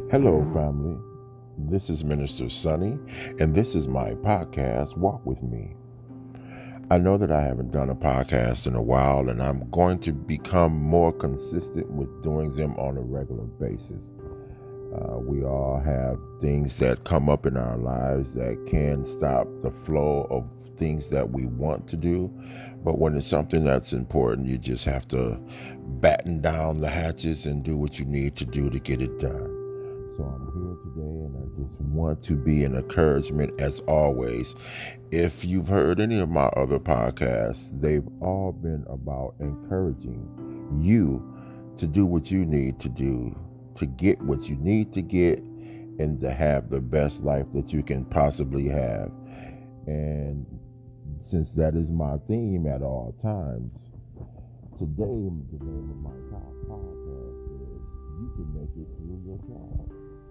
Hello, family. This is Minister Sonny, and this is my podcast, Walk With Me. I know that I haven't done a podcast in a while, and I'm going to become more consistent with doing them on a regular basis. We all have things that come up in our lives that can stop the flow of things that we want to do. But when it's something that's important, you just have to batten down the hatches and do what you need to do to get it done. So I'm here today and I just want to be an encouragement as always. If you've heard any of my other podcasts, they've all been about encouraging you to do what you need to do, to get what you need to get, and to have the best life that you can possibly have. And since that is my theme at all times, today the name of my podcast is You Can Make It Through Your Trials.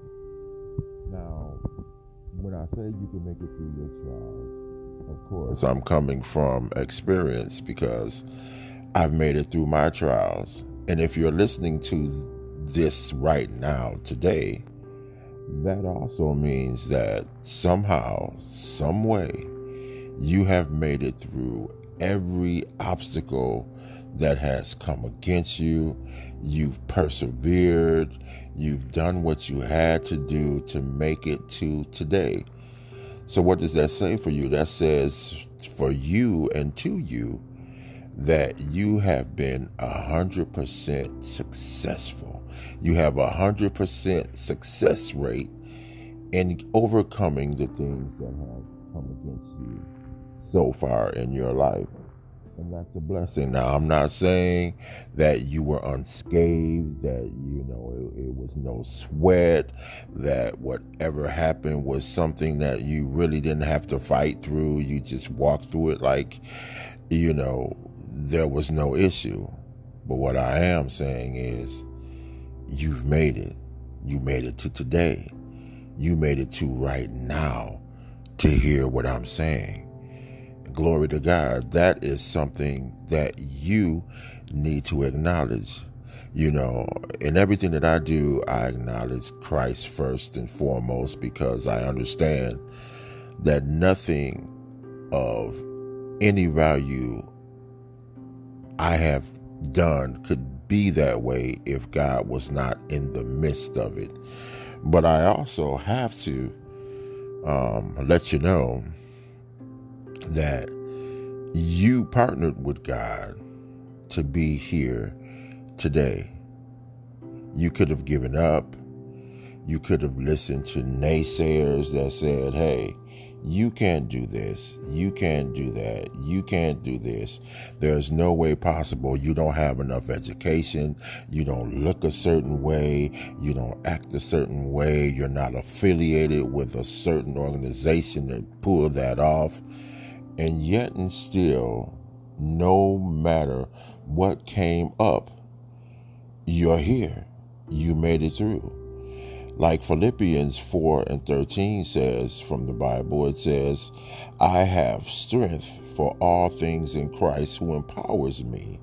Now, when I say you can make it through your trials, of course, I'm coming from experience because I've made it through my trials. And if you're listening to this right now, today, that also means that somehow, some way, you have made it through every obstacle that has come against you. You've persevered. You've done what you had to do to make it to today. So what does that say for you? That says for you and to you that you have been 100% successful. You have 100% success rate in overcoming the things that have come against you so far in your life. And that's a blessing. Now, I'm not saying that you were unscathed, that, it was no sweat, that whatever happened was something that you really didn't have to fight through. You just walked through it like, there was no issue. But what I am saying is, you've made it. You made it to today. You made it to right now to hear what I'm saying. Glory to God. That is something that you need to acknowledge. In everything that I do, I acknowledge Christ first and foremost because I understand that nothing of any value I have done could be that way if God was not in the midst of it. But I also have to let you know that you partnered with God to be here today. You could have given up. You could have listened to naysayers that said, hey, you can't do this. You can't do that. You can't do this. There's no way possible. You don't have enough education. You don't look a certain way. You don't act a certain way. You're not affiliated with a certain organization that pull that off. And yet and still, no matter what came up, you're here. You made it through. Like Philippians 4:13 says from the Bible, it says, I have strength for all things in Christ who empowers me.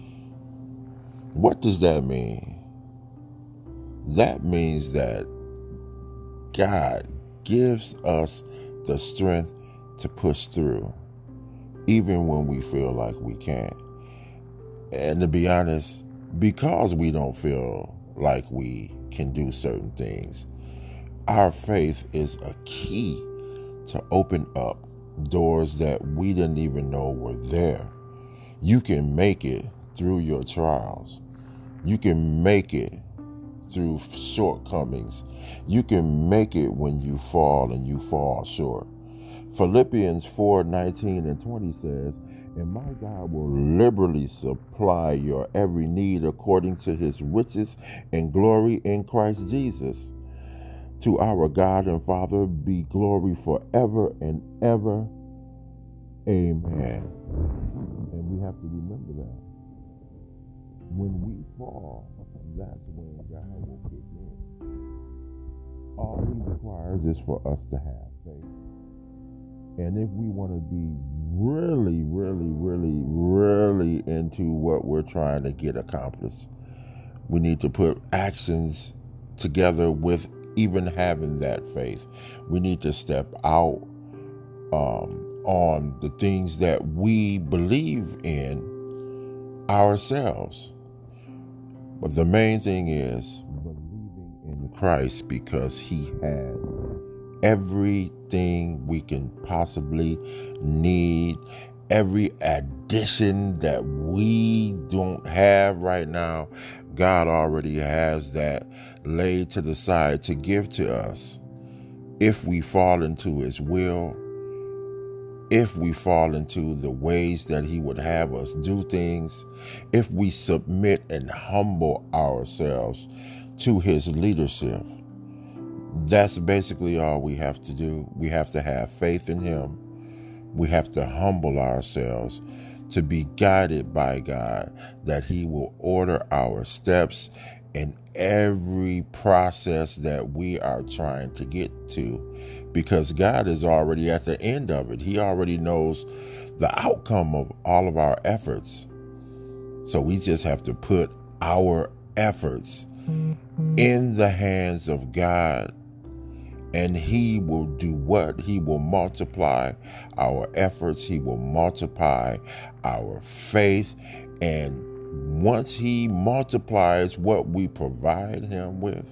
What does that mean? That means that God gives us the strength to push through, even when we feel like we can't. And to be honest, because we don't feel like we can do certain things, our faith is a key to open up doors that we didn't even know were there. You can make it through your trials. You can make it through shortcomings. You can make it when you fall and you fall short. Philippians 4:19 and 20 says, and my God will liberally supply your every need according to his riches and glory in Christ Jesus. To our God and Father be glory forever and ever. Amen. And we have to remember that. When we fall, that's when God will kick in. All he requires is for us to have faith. And if we want to be really, really, really, really into what we're trying to get accomplished, we need to put actions together with even having that faith. We need to step out on the things that we believe in ourselves. But the main thing is believing in Christ, because he has everything we can possibly need, every addition that we don't have right now. God already has that laid to the side to give to us if we fall into his will, if we fall into the ways that he would have us do things, if we submit and humble ourselves to his leadership. That's basically all we have to do. We have to have faith in him. We have to humble ourselves to be guided by God, that he will order our steps in every process that we are trying to get to, because God is already at the end of it. He already knows the outcome of all of our efforts. So we just have to put our efforts in the hands of God, and he will do what? He will multiply our efforts. He will multiply our faith. And once he multiplies what we provide him with,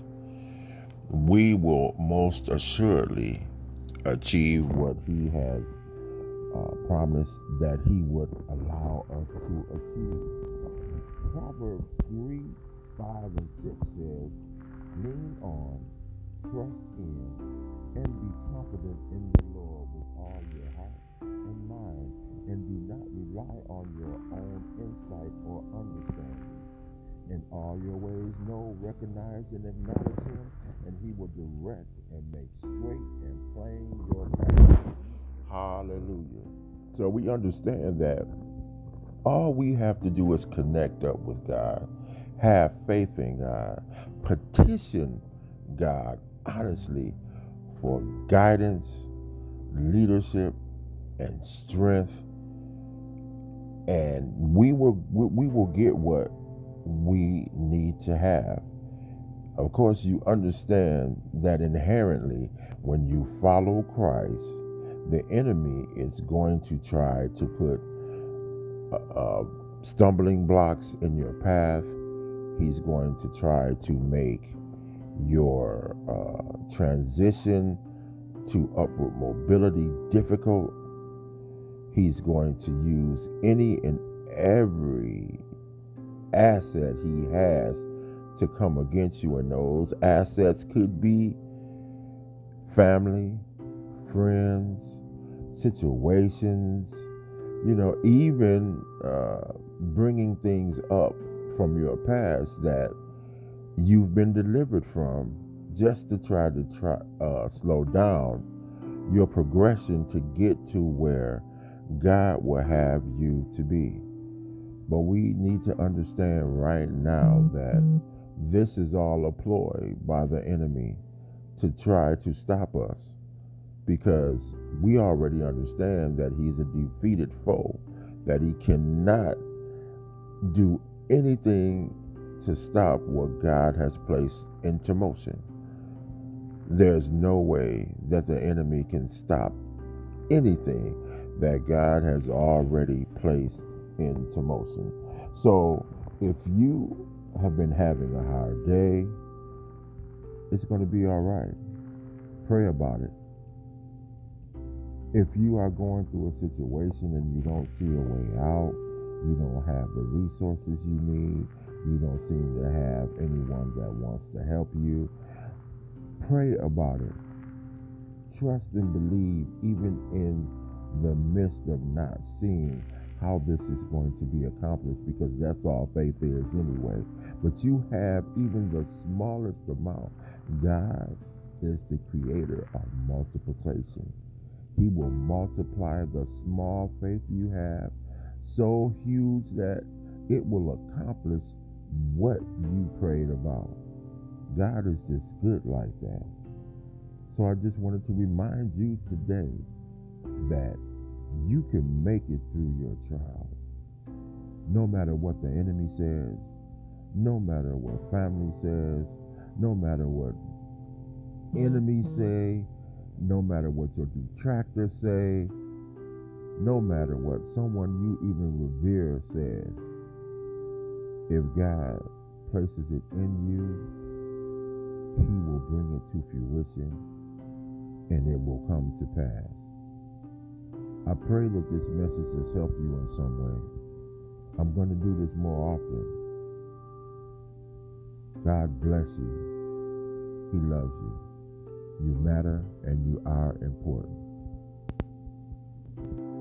we will most assuredly achieve what he has promised that he would allow us to achieve. Proverbs 3, 5, and 6 says, lean on, trust in, and be confident in the Lord with all your heart and mind, and do not rely on your own insight or understanding. In all your ways recognize and acknowledge him, and he will direct and make straight and plain your path. Hallelujah. So we understand that all we have to do is connect up with God, have faith in God, petition God honestly for guidance, leadership, and strength, and we will get what we need to have. Of course, you understand that inherently, when you follow Christ, the enemy is going to try to put stumbling blocks in your path. He's going to try to make your transition to upward mobility difficult. He's going to use any and every asset he has to come against you, and those assets could be family, friends, situations, even bringing things up from your past that you've been delivered from, just to try to slow down your progression to get to where God will have you to be. But we need to understand right now that this is all a ploy by the enemy to try to stop us, because we already understand that he's a defeated foe, that he cannot do anything to stop what God has placed into motion. There's no way that the enemy can stop anything that God has already placed into motion. So if you have been having a hard day, it's going to be all right. Pray about it. If you are going through a situation and you don't see a way out, you don't have the resources you need, you don't seem to have anyone that wants to help you, pray about it. Trust and believe, even in the midst of not seeing how this is going to be accomplished, because that's all faith is anyway. But you have even the smallest amount. God is the creator of multiplication. He will multiply the small faith you have so huge that it will accomplish what you prayed about. God is just good like that. So I just wanted to remind you today that you can make it through your trials. No matter what the enemy says, no matter what family says, no matter what enemies say, no matter what your detractors say, no matter what someone you even revere says, if God places it in you, He will bring it to fruition and it will come to pass. I pray that this message has helped you in some way. I'm going to do this more often. God bless you. He loves you. You matter and you are important.